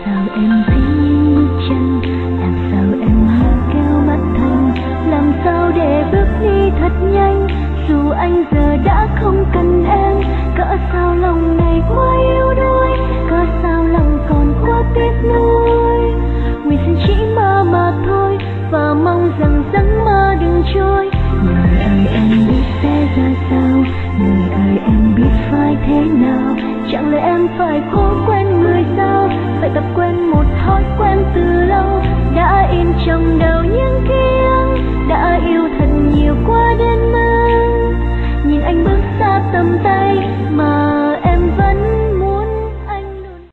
sao em thấy những bước chân, làm sao em muốn kêu mắt thân, làm sao để bước đi thật nhanh dù anh giờ đã không cần em. Cỡ sao lòng này quá yếu đuối, cỡ sao lòng còn quá tiếc nuối. Nguyện xin chỉ mơ mà thôi và mong rằng giấc mơ đừng trôi. Người ơi em biết sẽ ra sao, người ơi em biết phải thế nào. Chẳng lẽ em phải cố quên người sao, phải tập quên một thói quen từ